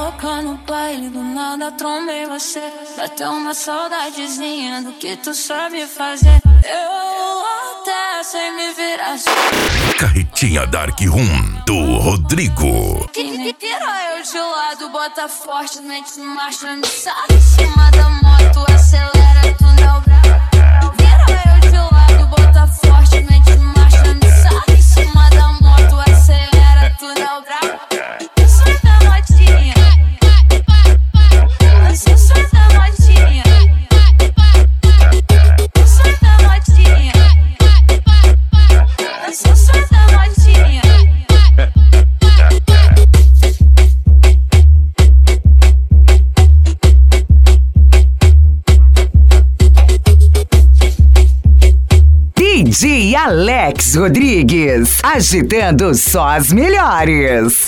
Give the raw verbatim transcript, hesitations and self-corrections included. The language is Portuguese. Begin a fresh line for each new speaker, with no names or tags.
louca no baile, do nada trombei você. Bateu uma saudadezinha do que tu sabe fazer. Eu até sei me virar.
Carretinha Dark Room do Rodrigo.
Quem me tira eu de lado, bota forte, mete marcha, me sabe em cima da moto, acelera, tu não brava. Vira eu de lado, bota forte, mete marcha, me sabe em cima da moto, acelera, tu não brava. Eu sou da motinha, eu sou da motinha, eu sou da motinha, eu sou da motinha.
D J Alex Rodrigues, agitando só as melhores.